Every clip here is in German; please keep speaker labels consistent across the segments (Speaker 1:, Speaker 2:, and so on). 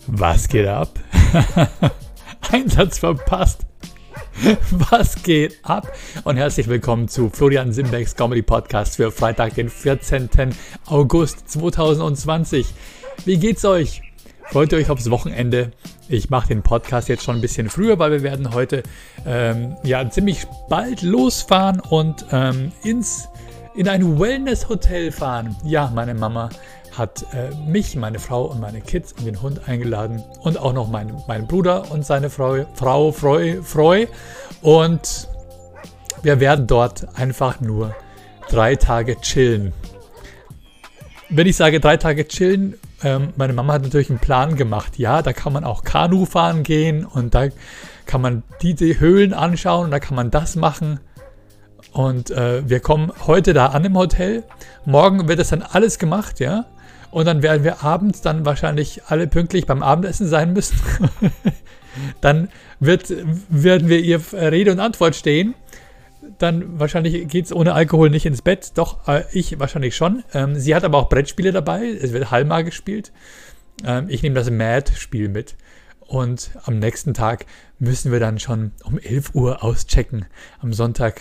Speaker 1: Was geht ab? Einsatz verpasst. Was geht ab? Und herzlich willkommen zu Florian Simbeck's Comedy Podcast für Freitag, den 14. August 2020. Wie geht's euch? Freut ihr euch aufs Wochenende? Ich mache den Podcast jetzt schon ein bisschen früher, weil wir werden heute ziemlich bald losfahren und in ein Wellness-Hotel fahren. Ja, meine Mama hat mich, meine Frau und meine Kids und den Hund eingeladen und auch noch meinen Bruder und seine Frau Freu. Und wir werden dort einfach nur 3 Tage chillen. Wenn ich sage 3 Tage chillen, meine Mama hat natürlich einen Plan gemacht. Ja, da kann man auch Kanu fahren gehen und da kann man die Höhlen anschauen und da kann man das machen. Und wir kommen heute da an im Hotel. Morgen wird das dann alles gemacht, ja. Und dann werden wir abends dann wahrscheinlich alle pünktlich beim Abendessen sein müssen. Dann werden wir ihr Rede und Antwort stehen. Dann wahrscheinlich geht es ohne Alkohol nicht ins Bett. Doch, ich wahrscheinlich schon. Sie hat aber auch Brettspiele dabei. Es wird Halma gespielt. Ich nehme das Mad-Spiel mit. Und am nächsten Tag müssen wir dann schon um 11 Uhr auschecken. Am Sonntag.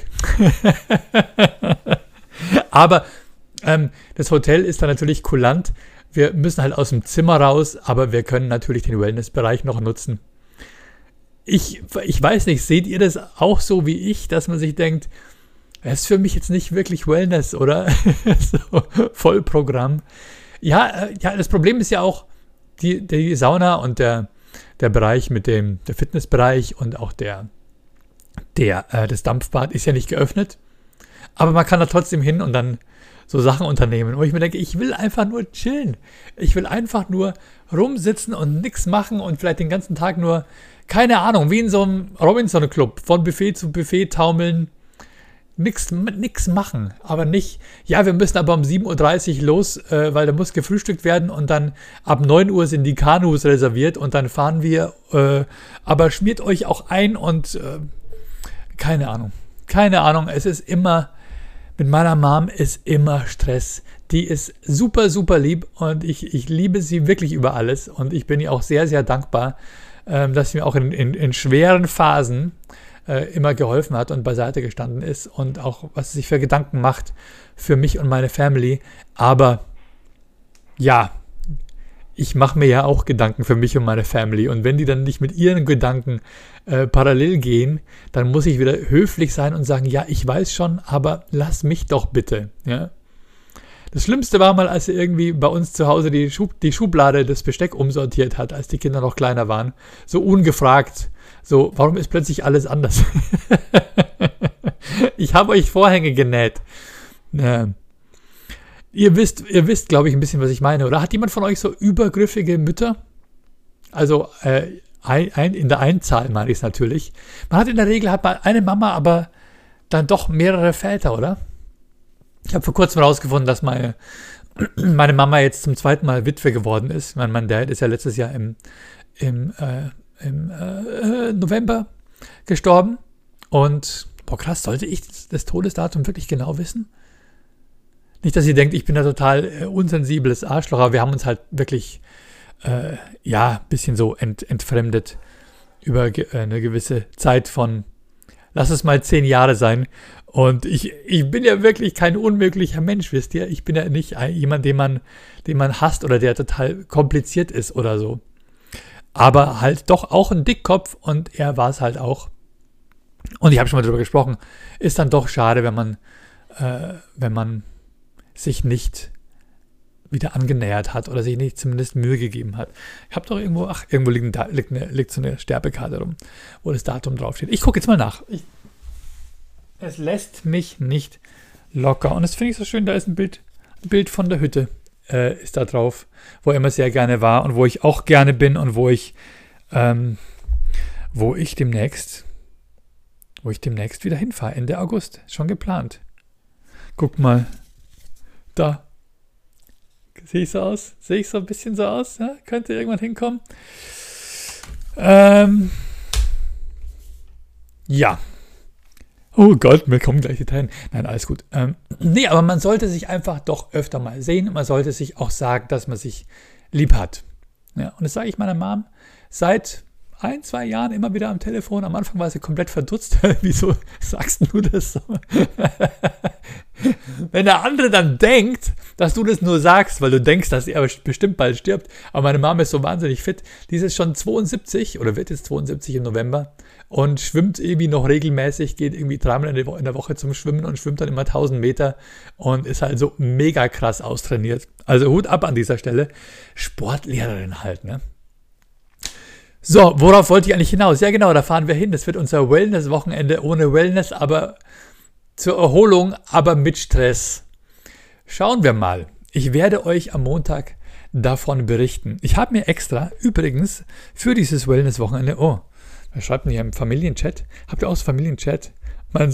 Speaker 1: Aber das Hotel ist dann natürlich kulant. Wir müssen halt aus dem Zimmer raus, aber wir können natürlich den Wellnessbereich noch nutzen. Ich weiß nicht, seht ihr das auch so wie ich, dass man sich denkt, das ist für mich jetzt nicht wirklich Wellness, oder? So, Vollprogramm. Ja, das Problem ist ja auch, die Sauna und der Bereich mit der Fitnessbereich und auch das Dampfbad ist ja nicht geöffnet. Aber man kann da trotzdem hin und dann so Sachen unternehmen, wo ich mir denke, ich will einfach nur chillen. Ich will einfach nur rumsitzen und nichts machen und vielleicht den ganzen Tag nur, keine Ahnung, wie in so einem Robinson-Club, von Buffet zu Buffet taumeln, nix machen, aber nicht, ja, wir müssen aber um 7.30 Uhr los, weil da muss gefrühstückt werden und dann ab 9 Uhr sind die Kanus reserviert und dann fahren wir, aber schmiert euch auch ein und keine Ahnung, es ist immer, mit meiner Mom ist immer Stress. Die ist super, super lieb und ich liebe sie wirklich über alles und ich bin ihr auch sehr, sehr dankbar, dass sie mir auch in schweren Phasen immer geholfen hat und beiseite gestanden ist und auch, was sie sich für Gedanken macht für mich und meine Family. Aber ja, ich mache mir ja auch Gedanken für mich und meine Family und wenn die dann nicht mit ihren Gedanken parallel gehen, dann muss ich wieder höflich sein und sagen, ja, ich weiß schon, aber lass mich doch bitte. Ja? Das Schlimmste war mal, als er irgendwie bei uns zu Hause die Schublade des Besteck umsortiert hat, als die Kinder noch kleiner waren. So ungefragt. So, warum ist plötzlich alles anders? Ich habe euch Vorhänge genäht. Ihr wisst, glaube ich, ein bisschen, was ich meine. Oder hat jemand von euch so übergriffige Mütter? Also in der Einzahl meine ich es natürlich. Man hat in der Regel eine Mama, aber dann doch mehrere Väter, oder? Ich habe vor kurzem herausgefunden, dass meine Mama jetzt zum 2. Mal Witwe geworden ist. Mein Dad ist ja letztes Jahr im November gestorben. Und, krass, sollte ich das Todesdatum wirklich genau wissen? Nicht, dass ihr denkt, ich bin da total unsensibles Arschloch, aber wir haben uns halt wirklich, ein bisschen so entfremdet über eine gewisse Zeit von, lass es mal 10 Jahre sein. Und ich bin ja wirklich kein unmöglicher Mensch, wisst ihr? Ich bin ja nicht jemand, den man hasst oder der total kompliziert ist oder so. Aber halt doch auch ein Dickkopf und er war es halt auch. Und ich habe schon mal drüber gesprochen, ist dann doch schade, wenn man sich nicht wieder angenähert hat oder sich nicht zumindest Mühe gegeben hat. Ich habe doch irgendwo liegt so eine Sterbekarte rum, wo das Datum draufsteht. Ich gucke jetzt mal nach. Es lässt mich nicht locker. Und das finde ich so schön, da ist ein Bild von der Hütte ist da drauf, wo er immer sehr gerne war und wo ich auch gerne bin und wo ich demnächst wieder hinfahre, Ende August. Schon geplant. Guck mal. Da. Sehe ich so aus? Sehe ich so ein bisschen so aus? Ja? Könnte irgendwann hinkommen? Ja. Oh Gott, mir kommen gleich die Tränen. Nein, alles gut. Nee, aber man sollte sich einfach doch öfter mal sehen und man sollte sich auch sagen, dass man sich lieb hat. Ja, und das sage ich meiner Mom seit 1-2 Jahren immer wieder am Telefon. Am Anfang war sie komplett verdutzt. Wieso sagst du das so? Wenn der andere dann denkt, dass du das nur sagst, weil du denkst, dass er bestimmt bald stirbt. Aber meine Mom ist so wahnsinnig fit. Die ist schon 72 oder wird jetzt 72 im November und schwimmt irgendwie noch regelmäßig, geht irgendwie 3-mal in der Woche zum Schwimmen und schwimmt dann immer 1000 Meter und ist halt so mega krass austrainiert. Also Hut ab an dieser Stelle. Sportlehrerin halt, ne? So, worauf wollte ich eigentlich hinaus? Ja genau, da fahren wir hin. Das wird unser Wellness-Wochenende ohne Wellness, aber zur Erholung, aber mit Stress. Schauen wir mal. Ich werde euch am Montag davon berichten. Ich habe mir extra, übrigens, für dieses Wellness-Wochenende, wer schreibt denn hier im Familienchat? Habt ihr auch das Familienchat? Mein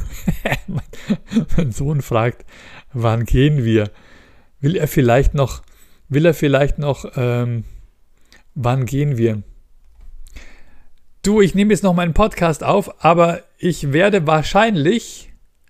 Speaker 1: Sohn fragt, wann gehen wir? Will er vielleicht noch, wann gehen wir? Du, ich nehme jetzt noch meinen Podcast auf, aber ich werde wahrscheinlich,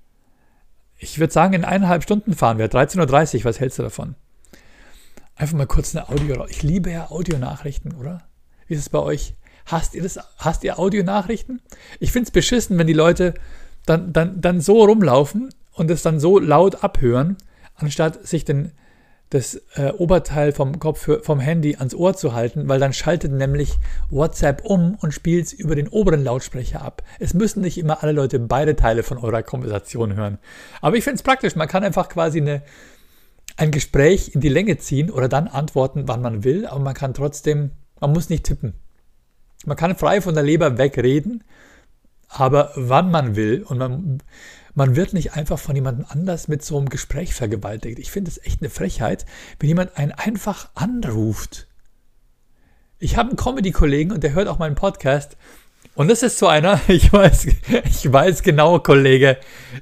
Speaker 1: ich würde sagen, in 1,5 Stunden fahren wir. 13:30 Uhr, was hältst du davon? Einfach mal kurz eine Audio. Ich liebe ja Audionachrichten, oder? Wie ist es bei euch? Hasst ihr Audionachrichten? Ich finde es beschissen, wenn die Leute dann so rumlaufen und es dann so laut abhören, anstatt sich das Oberteil vom Handy ans Ohr zu halten, weil dann schaltet nämlich WhatsApp um und spielt es über den oberen Lautsprecher ab. Es müssen nicht immer alle Leute beide Teile von eurer Konversation hören. Aber ich finde es praktisch, man kann einfach quasi ein Gespräch in die Länge ziehen oder dann antworten, wann man will, aber man kann trotzdem, man muss nicht tippen. Man kann frei von der Leber wegreden, aber wann man will und man wird nicht einfach von jemandem anders mit so einem Gespräch vergewaltigt. Ich finde es echt eine Frechheit, wenn jemand einen einfach anruft. Ich habe einen Comedy-Kollegen und der hört auch meinen Podcast. Und das ist so einer, ich weiß genau, Kollege,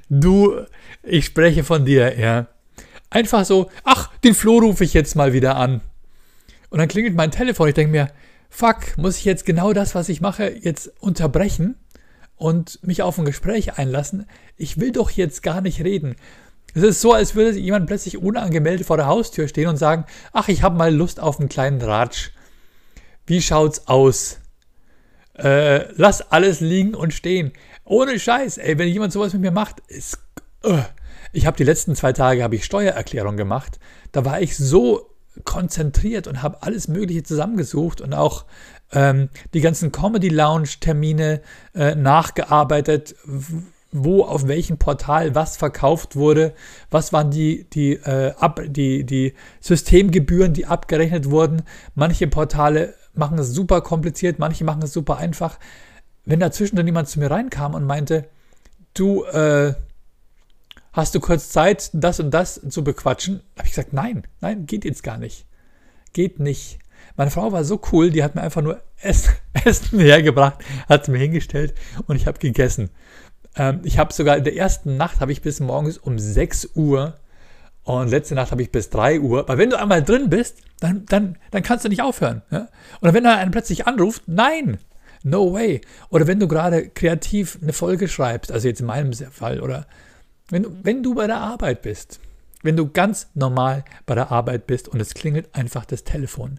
Speaker 1: ich spreche von dir, ja. Einfach so, den Flo rufe ich jetzt mal wieder an. Und dann klingelt mein Telefon. Ich denke mir, fuck, muss ich jetzt genau das, was ich mache, jetzt unterbrechen und mich auf ein Gespräch einlassen? Ich will doch jetzt gar nicht reden. Es ist so, als würde jemand plötzlich unangemeldet vor der Haustür stehen und sagen, ich habe mal Lust auf einen kleinen Ratsch. Wie schaut's aus? Lass alles liegen und stehen. Ohne Scheiß, wenn jemand sowas mit mir macht, ich habe die letzten 2 Tage Steuererklärung gemacht. Da war ich so konzentriert und habe alles Mögliche zusammengesucht und auch die ganzen Comedy-Lounge-Termine nachgearbeitet, wo auf welchem Portal was verkauft wurde, was waren die Systemgebühren, die abgerechnet wurden. Manche Portale machen es super kompliziert, manche machen es super einfach. Wenn dazwischen dann jemand zu mir reinkam und meinte, du, hast du kurz Zeit, das und das zu bequatschen? Habe ich gesagt, nein, geht jetzt gar nicht. Geht nicht. Meine Frau war so cool, die hat mir einfach nur Essen hergebracht, hat es mir hingestellt und ich habe gegessen. Ich habe sogar in der ersten Nacht bis morgens um 6 Uhr und letzte Nacht habe ich bis 3 Uhr. Weil wenn du einmal drin bist, dann kannst du nicht aufhören. Ja? Oder wenn da einer plötzlich anruft, nein, no way. Oder wenn du gerade kreativ eine Folge schreibst, also jetzt in meinem Fall, oder wenn du bei der Arbeit bist, wenn du ganz normal bei der Arbeit bist und es klingelt einfach das Telefon.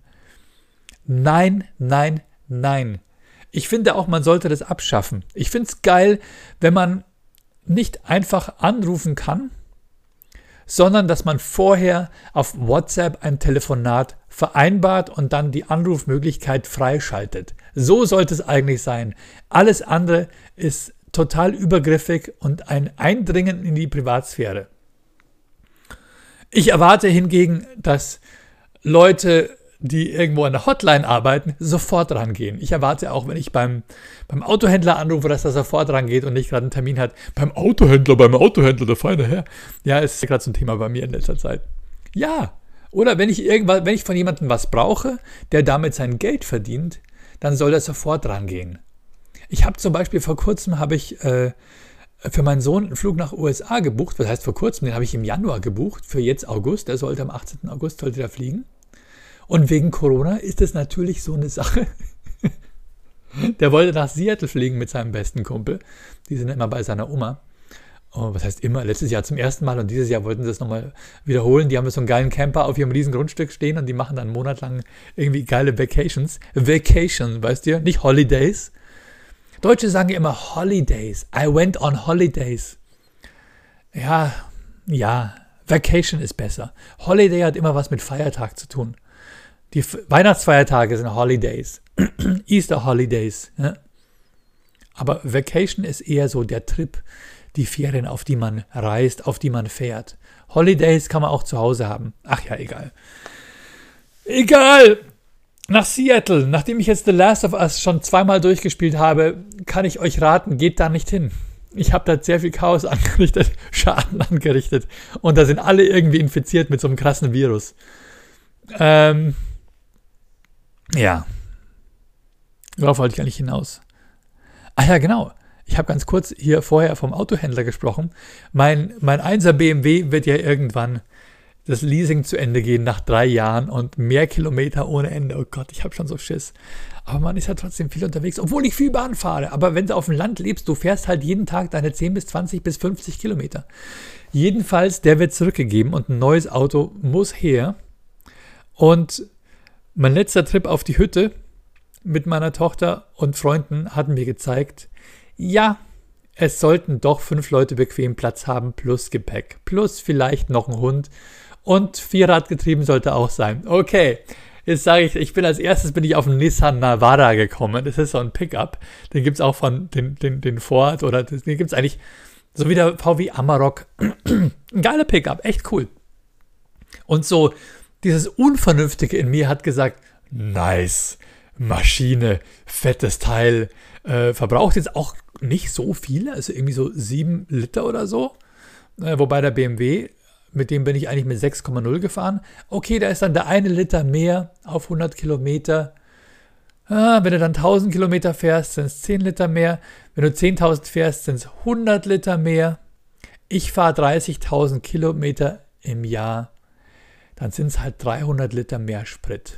Speaker 1: Nein, nein, nein. Ich finde auch, man sollte das abschaffen. Ich finde es geil, wenn man nicht einfach anrufen kann, sondern dass man vorher auf WhatsApp ein Telefonat vereinbart und dann die Anrufmöglichkeit freischaltet. So sollte es eigentlich sein. Alles andere ist total übergriffig und ein Eindringen in die Privatsphäre. Ich erwarte hingegen, dass Leute, die irgendwo an der Hotline arbeiten, sofort rangehen. Ich erwarte auch, wenn ich beim Autohändler anrufe, dass er sofort rangeht und nicht gerade einen Termin hat. Beim Autohändler, der feine Herr. Ja, es ist gerade so ein Thema bei mir in letzter Zeit. Ja, oder wenn ich von jemandem was brauche, der damit sein Geld verdient, dann soll er sofort rangehen. Ich habe zum Beispiel vor kurzem für meinen Sohn einen Flug nach USA gebucht. Was heißt vor kurzem? Den habe ich im Januar gebucht, für jetzt August. Der sollte am 18. August fliegen. Und wegen Corona ist es natürlich so eine Sache. Der wollte nach Seattle fliegen mit seinem besten Kumpel. Die sind immer bei seiner Oma. Oh, was heißt immer? Letztes Jahr zum ersten Mal und dieses Jahr wollten sie es nochmal wiederholen. Die haben so einen geilen Camper auf ihrem riesen Grundstück stehen und die machen dann einen Monat lang irgendwie geile Vacations. Vacation, weißt du? Nicht Holidays. Deutsche sagen ja immer Holidays. I went on holidays. Ja, Vacation ist besser. Holiday hat immer was mit Feiertag zu tun. Die Weihnachtsfeiertage sind Holidays. Easter Holidays. Ja? Aber Vacation ist eher so der Trip, die Ferien, auf die man reist, auf die man fährt. Holidays kann man auch zu Hause haben. Ach ja, egal. Egal! Nach Seattle, nachdem ich jetzt The Last of Us schon 2-mal durchgespielt habe, kann ich euch raten, geht da nicht hin. Ich habe da sehr viel Chaos angerichtet, Schaden angerichtet. Und da sind alle irgendwie infiziert mit so einem krassen Virus. Ja. Worauf wollte ich eigentlich hinaus? Ah ja, genau. Ich habe ganz kurz hier vorher vom Autohändler gesprochen. Mein 1er BMW wird ja irgendwann das Leasing zu Ende gehen nach 3 Jahren und mehr Kilometer ohne Ende. Oh Gott, ich habe schon so Schiss. Aber man ist ja trotzdem viel unterwegs, obwohl ich viel Bahn fahre. Aber wenn du auf dem Land lebst, du fährst halt jeden Tag deine 10 bis 20 bis 50 Kilometer. Jedenfalls, der wird zurückgegeben und ein neues Auto muss her. Und mein letzter Trip auf die Hütte mit meiner Tochter und Freunden hat mir gezeigt, ja, es sollten doch 5 Leute bequem Platz haben, plus Gepäck, plus vielleicht noch ein Hund und 4-Radgetrieben sollte auch sein. Okay, jetzt sage ich bin als erstes auf einen Nissan Navara gekommen. Das ist so ein Pickup, den gibt es auch von den Ford oder den gibt es eigentlich so wie der VW Amarok. Ein geiler Pickup, echt cool. Und so dieses Unvernünftige in mir hat gesagt, nice, Maschine, fettes Teil, verbraucht jetzt auch nicht so viel, also irgendwie so 7 Liter oder so. Wobei der BMW, mit dem bin ich eigentlich mit 6,0 gefahren. Okay, da ist dann der 1 Liter mehr auf 100 Kilometer. Wenn du dann 1000 Kilometer fährst, sind es 10 Liter mehr. Wenn du 10.000 fährst, sind es 100 Liter mehr. Ich fahre 30.000 Kilometer im Jahr. Dann sind es halt 300 Liter mehr Sprit.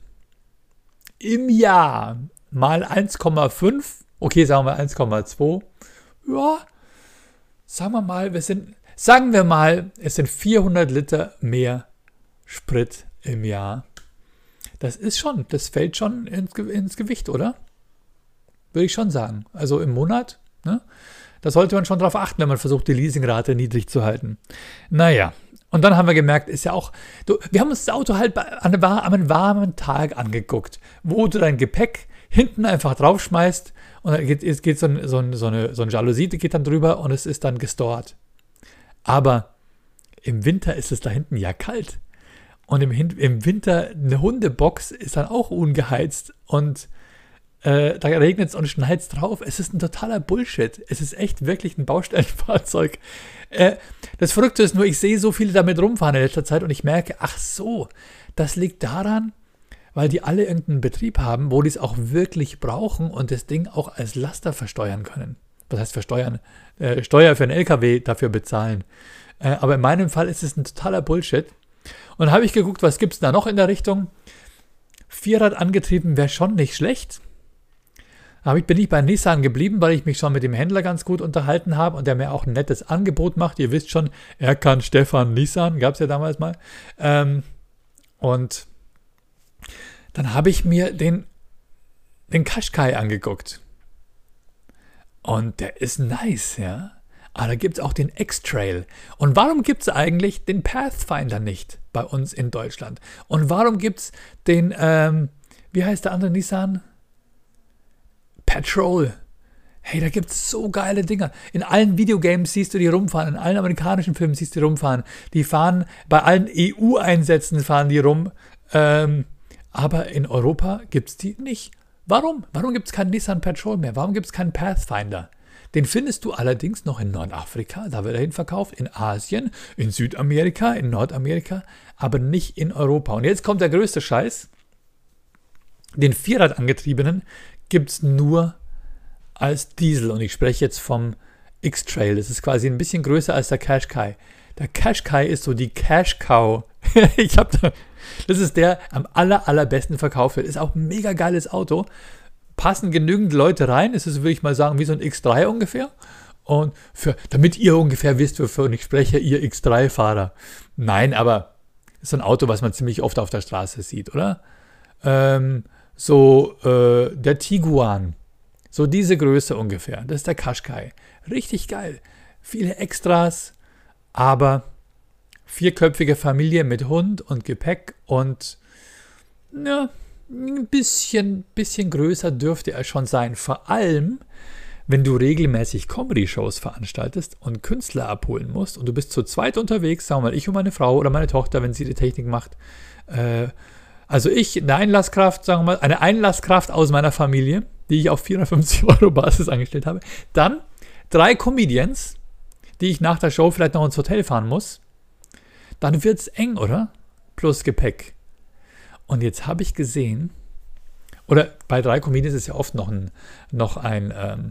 Speaker 1: Im Jahr mal 1,5. Okay, sagen wir 1,2. Ja, sagen wir mal, es sind 400 Liter mehr Sprit im Jahr. Das fällt schon ins Gewicht, oder? Würde ich schon sagen. Also im Monat, ne? Da sollte man schon drauf achten, wenn man versucht, die Leasingrate niedrig zu halten. Naja, und dann haben wir gemerkt, ist ja auch, wir haben uns das Auto halt an einem warmen Tag angeguckt, wo du dein Gepäck hinten einfach draufschmeißt und dann geht so eine Jalousie, die geht dann drüber und es ist dann gestort. Aber im Winter ist es da hinten ja kalt. Und im Winter eine Hundebox ist dann auch ungeheizt und da regnet es und schneit es drauf. Es ist ein totaler Bullshit. Es ist echt wirklich ein Baustellenfahrzeug. Das Verrückte ist nur, ich sehe so viele damit rumfahren in letzter Zeit und ich merke, ach so, das liegt daran, weil die alle irgendeinen Betrieb haben, wo die es auch wirklich brauchen und das Ding auch als Laster versteuern können. Was heißt versteuern? Steuer für einen LKW dafür bezahlen. Aber in meinem Fall ist es ein totaler Bullshit. Und dann habe ich geguckt, was gibt es da noch in der Richtung? 4-Rad angetrieben wäre schon nicht schlecht. Aber bin ich bei Nissan geblieben, weil ich mich schon mit dem Händler ganz gut unterhalten habe und der mir auch ein nettes Angebot macht. Ihr wisst schon, er kann Stefan Nissan, gab es ja damals mal. Und dann habe ich mir den Qashqai angeguckt. Und der ist nice, ja. Aber da gibt es auch den X-Trail. Und warum gibt es eigentlich den Pathfinder nicht bei uns in Deutschland? Und warum gibt es den, wie heißt der andere Nissan? Patrol. Hey, da gibt es so geile Dinger. In allen Videogames siehst du die rumfahren, in allen amerikanischen Filmen siehst du die rumfahren. Die fahren, bei allen EU-Einsätzen fahren die rum. Aber in Europa gibt es die nicht. Warum? Warum gibt es keinen Nissan Patrol mehr? Warum gibt es keinen Pathfinder? Den findest du allerdings noch in Nordafrika, da wird er hin verkauft, in Asien, in Südamerika, in Nordamerika, aber nicht in Europa. Und jetzt kommt der größte Scheiß. Den 4-Rad-angetriebenen gibt es nur als Diesel. Und ich spreche jetzt vom X-Trail. Das ist quasi ein bisschen größer als der Qashqai. Der Qashqai ist so die Cash-Cow. Das ist der am allerbesten verkauft wird. Ist auch ein mega geiles Auto. Passen genügend Leute rein. Es ist, würde ich mal sagen, wie so ein X3 ungefähr. Und damit ihr ungefähr wisst, wovon ich spreche, ihr X3-Fahrer. Nein, aber ist so ein Auto, was man ziemlich oft auf der Straße sieht, oder? Der Tiguan. So diese Größe ungefähr. Das ist der Qashqai. Richtig geil. Viele Extras, aber vierköpfige Familie mit Hund und Gepäck und ja, ein bisschen größer dürfte er schon sein. Vor allem, wenn du regelmäßig Comedy-Shows veranstaltest und Künstler abholen musst und du bist zu zweit unterwegs, sagen wir mal ich und meine Frau oder meine Tochter, wenn sie die Technik macht. Also ich, eine Einlasskraft aus meiner Familie, die ich auf 450 € Basis angestellt habe. Dann 3 Comedians, die ich nach der Show vielleicht noch ins Hotel fahren muss. Dann wird's eng, oder? Plus Gepäck. Und jetzt habe ich gesehen, oder bei 3 Comedians ist ja oft noch ein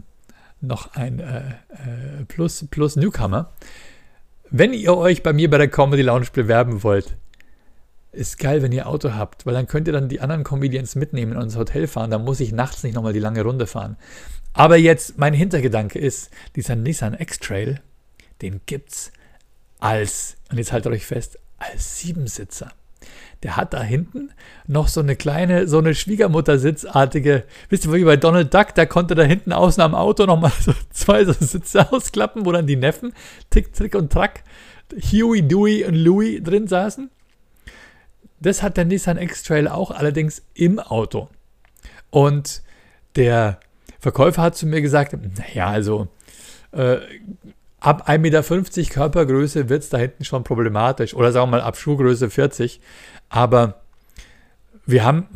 Speaker 1: plus Newcomer. Wenn ihr euch bei mir bei der Comedy Lounge bewerben wollt, ist geil, wenn ihr Auto habt, weil dann könnt ihr dann die anderen Comedians mitnehmen und ins Hotel fahren. Da muss ich nachts nicht nochmal die lange Runde fahren. Aber jetzt, mein Hintergedanke ist, dieser Nissan X-Trail, den gibt's und jetzt haltet euch fest, als 7-Sitzer. Der hat da hinten noch so eine Schwiegermuttersitzartige, wisst ihr, wie bei Donald Duck, der konnte da hinten außen am Auto nochmal so 2 so Sitze ausklappen, wo dann die Neffen, Tick, Trick und Track, Huey, Dewey und Louie drin saßen. Das hat der Nissan X-Trail auch, allerdings im Auto. Und der Verkäufer hat zu mir gesagt, naja, also ab 1,50 Meter Körpergröße wird es da hinten schon problematisch. Oder sagen wir mal ab Schuhgröße 40. Aber wir haben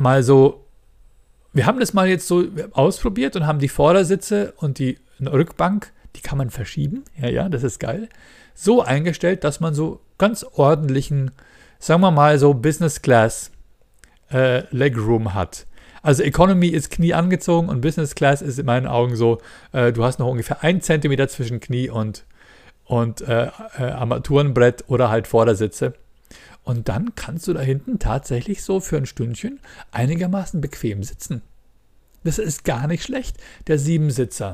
Speaker 1: das mal jetzt so ausprobiert und haben die Vordersitze und die Rückbank, die kann man verschieben. Ja, das ist geil. So eingestellt, dass man so ganz ordentlichen, sagen wir mal so Business Class Legroom hat. Also Economy ist Knie angezogen und Business Class ist in meinen Augen so, du hast noch ungefähr 1 Zentimeter zwischen Knie und Armaturenbrett oder halt Vordersitze. Und dann kannst du da hinten tatsächlich so für ein Stündchen einigermaßen bequem sitzen. Das ist gar nicht schlecht, der 7-Sitzer.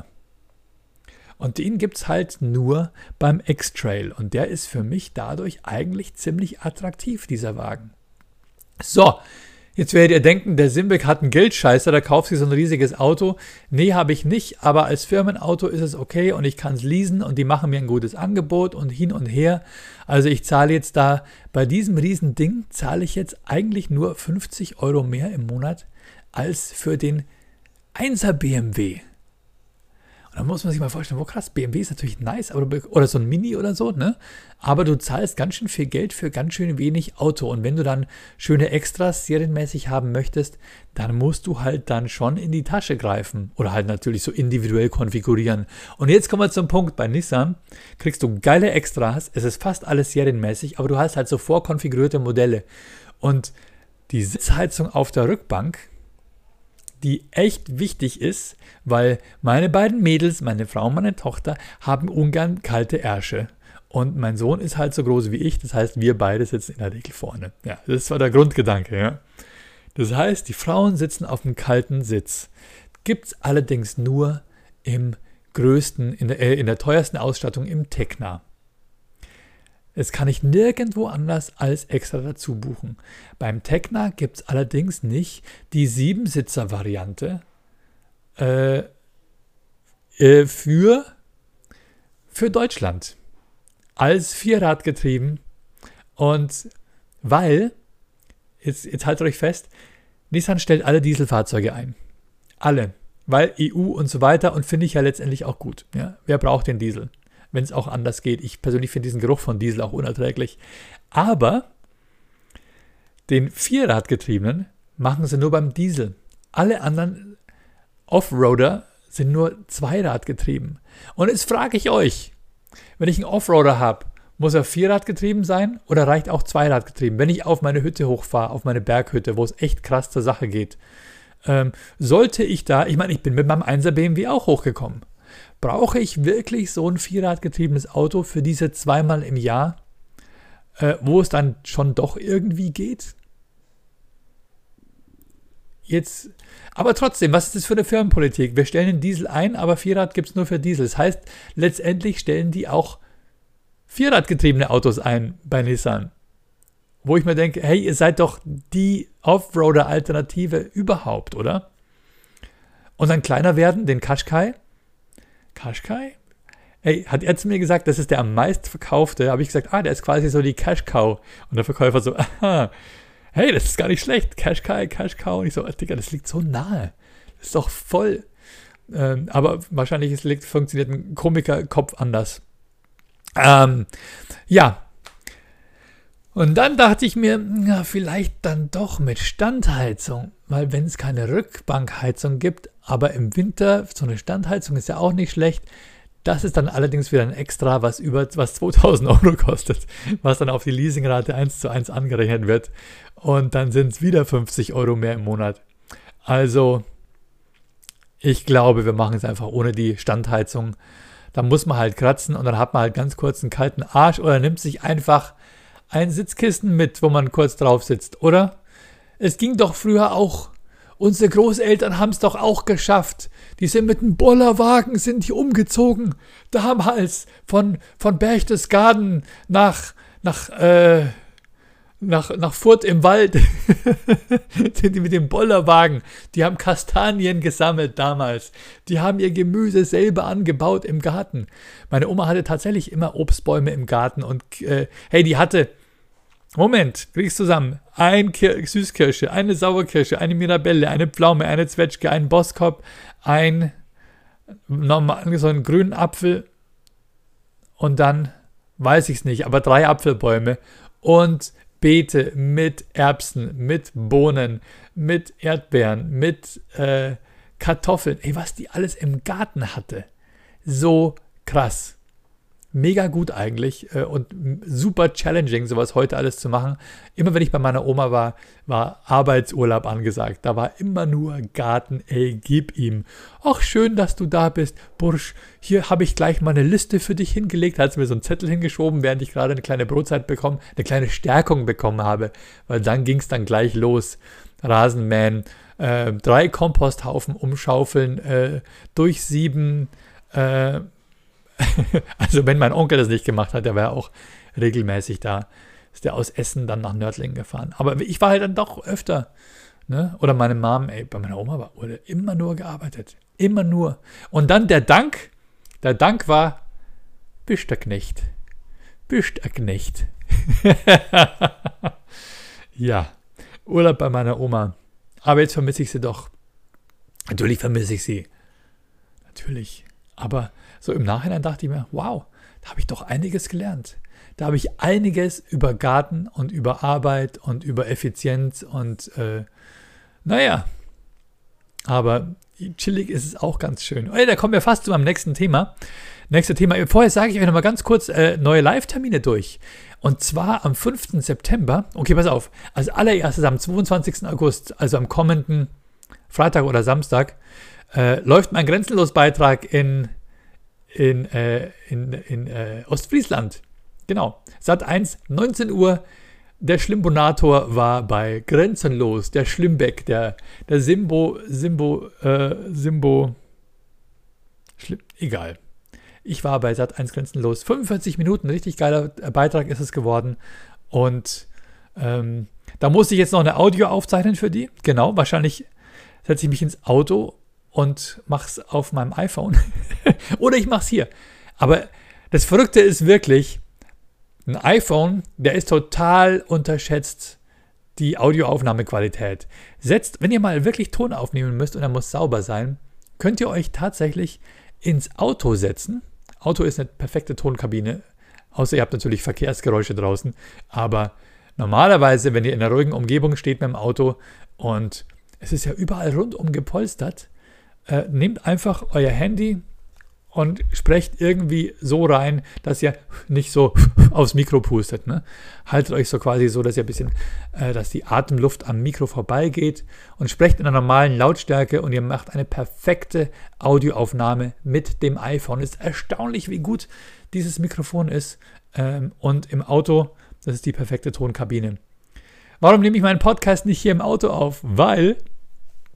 Speaker 1: Und den gibt es halt nur beim X-Trail. Und der ist für mich dadurch eigentlich ziemlich attraktiv, dieser Wagen. So, jetzt werdet ihr denken, der Simbeck hat einen Geldscheißer, da kauft sich so ein riesiges Auto. Nee, habe ich nicht, aber als Firmenauto ist es okay und ich kann es leasen und die machen mir ein gutes Angebot und hin und her. Also ich zahle jetzt da, bei diesem riesen Ding zahle ich jetzt eigentlich nur 50 € mehr im Monat als für den 1er BMW. Und da muss man sich mal vorstellen, krass, BMW ist natürlich nice, oder so ein Mini oder so, ne? Aber du zahlst ganz schön viel Geld für ganz schön wenig Auto. Und wenn du dann schöne Extras serienmäßig haben möchtest, dann musst du halt dann schon in die Tasche greifen. Oder halt natürlich so individuell konfigurieren. Und jetzt kommen wir zum Punkt, bei Nissan kriegst du geile Extras, es ist fast alles serienmäßig, aber du hast halt so vorkonfigurierte Modelle. Und die Sitzheizung auf der Rückbank, die echt wichtig ist, weil meine beiden Mädels, meine Frau und meine Tochter, haben ungern kalte Ärsche. Und mein Sohn ist halt so groß wie ich, das heißt, wir beide sitzen in der Regel vorne. Ja, das war der Grundgedanke. Ja. Das heißt, die Frauen sitzen auf dem kalten Sitz. Gibt es allerdings nur in der teuersten Ausstattung im Tecna. Das kann ich nirgendwo anders als extra dazu buchen. Beim Tecna gibt es allerdings nicht die 7-Sitzer-Variante für Deutschland als Vierradgetrieben. Und weil, jetzt haltet euch fest, Nissan stellt alle Dieselfahrzeuge ein. Alle. Weil EU und so weiter und finde ich ja letztendlich auch gut. Ja? Wer braucht den Diesel? Wenn es auch anders geht. Ich persönlich finde diesen Geruch von Diesel auch unerträglich. Aber den Vierradgetriebenen machen sie nur beim Diesel. Alle anderen Offroader sind nur Zweiradgetrieben. Und jetzt frage ich euch, wenn ich einen Offroader habe, muss er Vierradgetrieben sein oder reicht auch Zweiradgetrieben? Wenn ich auf meine Hütte hochfahre, auf meine Berghütte, wo es echt krass zur Sache geht, sollte ich da, ich meine, ich bin mit meinem 1er BMW auch hochgekommen. Brauche ich wirklich so ein Vierradgetriebenes Auto für diese 2-mal im Jahr, wo es dann schon doch irgendwie geht? jetzt, aber trotzdem, was ist das für eine Firmenpolitik? Wir stellen den Diesel ein, aber Vierrad gibt es nur für Diesel. Das heißt, letztendlich stellen die auch Vierradgetriebene Autos ein bei Nissan. Wo ich mir denke, hey, ihr seid doch die Offroader-Alternative überhaupt, oder? Und dann kleiner werden, den Qashqai. Qashqai? Hey, hat er zu mir gesagt, das ist der am meistverkaufte. Habe ich gesagt, der ist quasi so die Cash-Cow. Und der Verkäufer so, aha, hey, das ist gar nicht schlecht. Qashqai, Cash-Cow. Und ich so, Digga, das liegt so nahe. Das ist doch voll. Aber wahrscheinlich funktioniert ein Komikerkopf anders. Ja. Und dann dachte ich mir, vielleicht dann doch mit Standheizung. Weil wenn es keine Rückbankheizung gibt, aber im Winter, so eine Standheizung ist ja auch nicht schlecht. Das ist dann allerdings wieder ein Extra, was 2.000 Euro kostet, was dann auf die Leasingrate 1:1 angerechnet wird. Und dann sind es wieder 50 Euro mehr im Monat. Also, ich glaube, wir machen es einfach ohne die Standheizung. Da muss man halt kratzen und dann hat man halt ganz kurz einen kalten Arsch oder nimmt sich einfach ein Sitzkissen mit, wo man kurz drauf sitzt, oder? Es ging doch früher auch. Unsere Großeltern haben es doch auch geschafft. Die sind mit einem Bollerwagen, sind die umgezogen. Damals von Berchtesgaden nach Furt im Wald sind die mit dem Bollerwagen. Die haben Kastanien gesammelt damals. Die haben ihr Gemüse selber angebaut im Garten. Meine Oma hatte tatsächlich immer Obstbäume im Garten und hey, die hatte, Moment, krieg's zusammen, eine Süßkirsche, eine Sauerkirsche, eine Mirabelle, eine Pflaume, eine Zwetschge, einen Boskop, so einen grünen Apfel und dann, weiß ich's nicht, aber 3 Apfelbäume und Beete mit Erbsen, mit Bohnen, mit Erdbeeren, mit Kartoffeln. Ey, was die alles im Garten hatte. So krass. Mega gut eigentlich und super challenging, sowas heute alles zu machen. Immer wenn ich bei meiner Oma war Arbeitsurlaub angesagt. Da war immer nur Garten, ey, gib ihm. Ach, schön, dass du da bist. Bursch, hier habe ich gleich mal eine Liste für dich hingelegt. Da hat sie mir so einen Zettel hingeschoben, während ich gerade eine kleine Brotzeit bekommen, eine kleine Stärkung bekommen habe. Weil dann ging es dann gleich los. Rasenmähen, 3 Komposthaufen umschaufeln, durchsieben, also wenn mein Onkel das nicht gemacht hat, der war ja auch regelmäßig da, ist der aus Essen dann nach Nördlingen gefahren. Aber ich war halt dann doch öfter, ne? Oder meine Mom, bei meiner Oma wurde immer nur gearbeitet. Immer nur. Und dann der Dank war, bist der Knecht. Bist der Knecht. Ja, Urlaub bei meiner Oma. Aber jetzt vermisse ich sie doch. Natürlich vermisse ich sie. Natürlich. Aber so im Nachhinein dachte ich mir, wow, da habe ich doch einiges gelernt. Da habe ich einiges über Garten und über Arbeit und über Effizienz und naja, aber chillig ist es auch ganz schön. Da kommen wir fast zu meinem nächsten Thema. Vorher sage ich euch nochmal ganz kurz neue Live-Termine durch. Und zwar am 5. September, okay, pass auf, als allererstes am 22. August, also am kommenden Freitag oder Samstag, läuft mein Grenzenlos-Beitrag in Ostfriesland. Genau. Sat.1, 19 Uhr. Der Schlimbonator war bei Grenzenlos, der Schlimbeck, der Simbo, egal. Ich war bei Sat.1 Grenzenlos. 45 Minuten, richtig geiler Beitrag ist es geworden. Und da musste ich jetzt noch eine Audio aufzeichnen für die. Genau, wahrscheinlich setze ich mich ins Auto und mach's auf meinem iPhone. Oder ich mach's hier. Aber das Verrückte ist wirklich, ein iPhone, der ist total unterschätzt, die Audioaufnahmequalität. Wenn ihr mal wirklich Ton aufnehmen müsst und er muss sauber sein, könnt ihr euch tatsächlich ins Auto setzen. Auto ist eine perfekte Tonkabine, außer ihr habt natürlich Verkehrsgeräusche draußen. Aber normalerweise, wenn ihr in einer ruhigen Umgebung steht mit dem Auto und es ist ja überall rundum gepolstert, nehmt einfach euer Handy und sprecht irgendwie so rein, dass ihr nicht so aufs Mikro pustet. Ne? Haltet euch so quasi so, dass ihr ein bisschen, dass die Atemluft am Mikro vorbeigeht und sprecht in einer normalen Lautstärke und ihr macht eine perfekte Audioaufnahme mit dem iPhone. Es ist erstaunlich, wie gut dieses Mikrofon ist und im Auto, das ist die perfekte Tonkabine. Warum nehme ich meinen Podcast nicht hier im Auto auf? Weil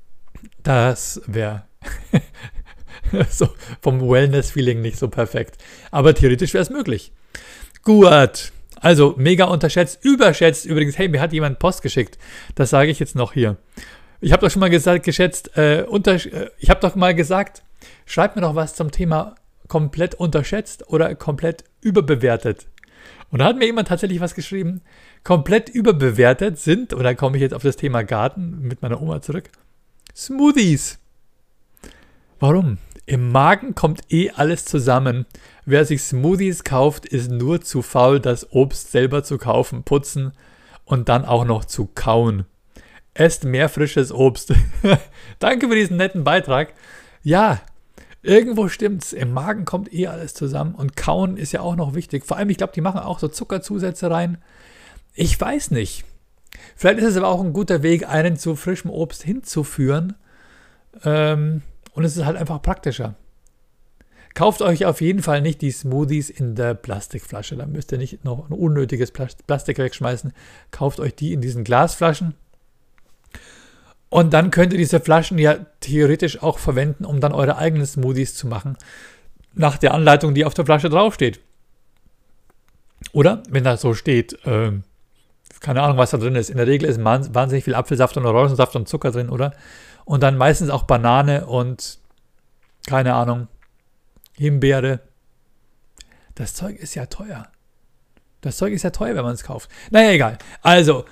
Speaker 1: Das wäre so vom Wellness-Feeling nicht so perfekt. Aber theoretisch wäre es möglich. Gut. Also mega unterschätzt, überschätzt übrigens. Hey, mir hat jemand Post geschickt. Das sage ich jetzt noch hier. Ich habe doch schon mal gesagt, ich habe doch mal gesagt, schreibt mir doch was zum Thema komplett unterschätzt oder komplett überbewertet. Und da hat mir jemand tatsächlich was geschrieben. Komplett überbewertet sind, und da komme ich jetzt auf das Thema Garten mit meiner Oma zurück, Smoothies. Warum? Im Magen kommt alles zusammen. Wer sich Smoothies kauft, ist nur zu faul, das Obst selber zu kaufen, putzen und dann auch noch zu kauen. Esst mehr frisches Obst. Danke für diesen netten Beitrag. Ja, irgendwo stimmt's. Im Magen kommt alles zusammen und kauen ist ja auch noch wichtig. Vor allem, ich glaube, die machen auch so Zuckerzusätze rein. Ich weiß nicht. Vielleicht ist es aber auch ein guter Weg, einen zu frischem Obst hinzuführen. Und es ist halt einfach praktischer. Kauft euch auf jeden Fall nicht die Smoothies in der Plastikflasche. Da müsst ihr nicht noch ein unnötiges Plastik wegschmeißen. Kauft euch die in diesen Glasflaschen. Und dann könnt ihr diese Flaschen ja theoretisch auch verwenden, um dann eure eigenen Smoothies zu machen. Nach der Anleitung, die auf der Flasche draufsteht. Oder, wenn da so steht, keine Ahnung, was da drin ist. In der Regel ist wahnsinnig viel Apfelsaft und Orangensaft und Zucker drin, oder? Und dann meistens auch Banane und, keine Ahnung, Himbeere. Das Zeug ist ja teuer. Das Zeug ist ja teuer, wenn man es kauft. Naja, egal. Also,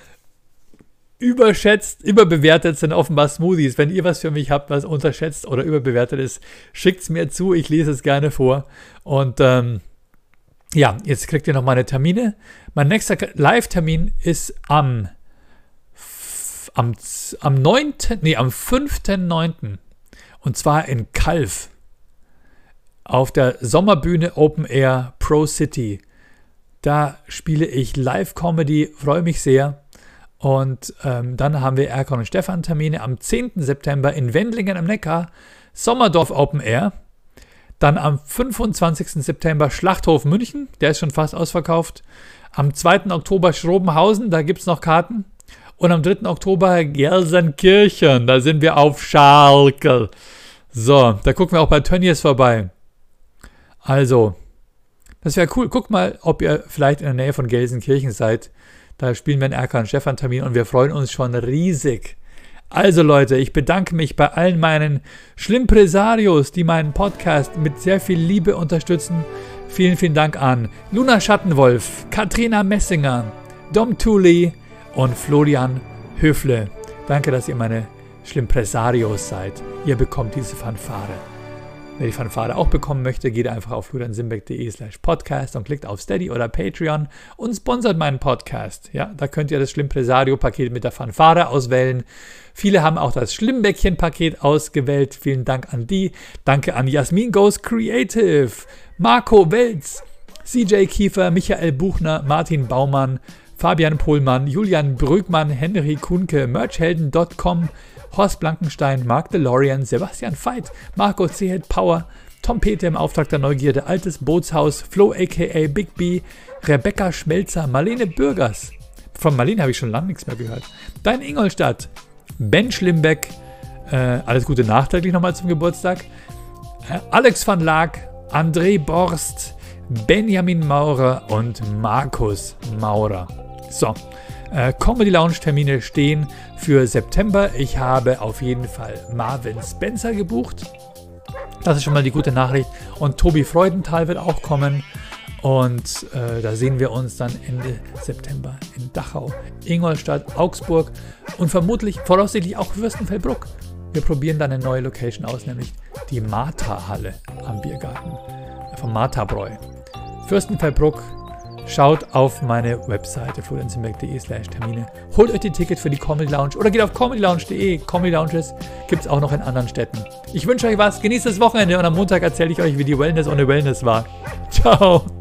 Speaker 1: überbewertet sind offenbar Smoothies. Wenn ihr was für mich habt, was unterschätzt oder überbewertet ist, schickt es mir zu. Ich lese es gerne vor. Und ja, jetzt kriegt ihr noch meine Termine. Mein nächster Live-Termin ist am 5.9. Und zwar in Calw. Auf der Sommerbühne Open Air Pro City. Da spiele ich Live-Comedy, freue mich sehr. Und dann haben wir Erkan und Stefan Termine am 10. September in Wendlingen am Neckar, Sommerdorf Open Air. Dann am 25. September Schlachthof München, der ist schon fast ausverkauft. Am 2. Oktober Schrobenhausen, da gibt es noch Karten. Und am 3. Oktober Gelsenkirchen, da sind wir auf Schalke. So, da gucken wir auch bei Tönnies vorbei. Also, das wäre cool. Guckt mal, ob ihr vielleicht in der Nähe von Gelsenkirchen seid. Da spielen wir einen Erkan und Stefan Termin und wir freuen uns schon riesig. Also Leute, ich bedanke mich bei allen meinen Schlimpresarios, die meinen Podcast mit sehr viel Liebe unterstützen. Vielen, vielen Dank an Luna Schattenwolf, Katrina Messinger, Dom Thuli und Florian Höfle. Danke, dass ihr meine Schlimpresarios seid. Ihr bekommt diese Fanfare. Wer die Fanfare auch bekommen möchte, geht einfach auf floriansimbeck.de/podcast und klickt auf Steady oder Patreon und sponsert meinen Podcast. Ja, da könnt ihr das Schlimmpresario-Paket mit der Fanfare auswählen. Viele haben auch das Schlimmbäckchen-Paket ausgewählt. Vielen Dank an die. Danke an Jasmin Goes Creative, Marco Welz, CJ Kiefer, Michael Buchner, Martin Baumann, Fabian Pohlmann, Julian Brögmann, Henry Kuhnke, Merchhelden.com, Horst Blankenstein, Mark DeLorean, Sebastian Veit, Marco C. Power, Tom Peter im Auftrag der Neugierde, Altes Bootshaus, Flo aka Big B, Rebecca Schmelzer, Marlene Bürgers. Von Marlene habe ich schon lange nichts mehr gehört. Dein Ingolstadt, Ben Schlimbeck, alles Gute nachträglich nochmal zum Geburtstag, Alex van Laak, André Borst, Benjamin Maurer und Markus Maurer. So, Comedy Lounge Termine stehen für September. Ich habe auf jeden Fall Marvin Spencer gebucht. Das ist schon mal die gute Nachricht. Und Tobi Freudenthal wird auch kommen. Und da sehen wir uns dann Ende September in Dachau, Ingolstadt, Augsburg und voraussichtlich auch Fürstenfeldbruck. Wir probieren dann eine neue Location aus, nämlich die Martha-Halle am Biergarten vom Martha-Bräu. Fürstenfeldbruck. Schaut auf meine Webseite floriansimbeck.de/Termine. Holt euch die Tickets für die Comedy Lounge oder geht auf comedylounge.de. Comedy Lounges gibt es auch noch in anderen Städten. Ich wünsche euch was, genießt das Wochenende und am Montag erzähle ich euch, wie die Wellness ohne Wellness war. Ciao!